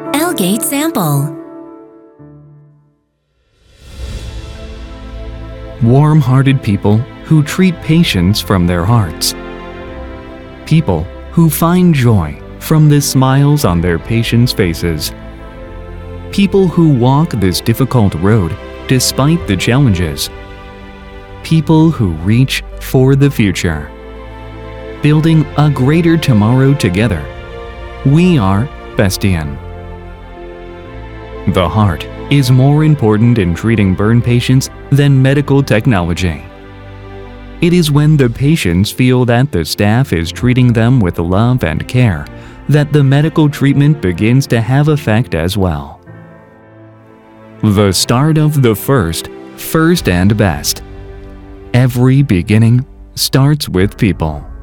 Elgate Sample. Warm-hearted people who treat patients from their hearts. People who find joy from the smiles on their patients' faces. People who walk this difficult road despite the challenges. People who reach for the future. Building a greater tomorrow together. We are Bestian. The heart is more important in treating burn patients than medical technology. It is when the patients feel that the staff is treating them with love and care that the medical treatment begins to have effect as well. The start of the first and best. Every beginning starts with people.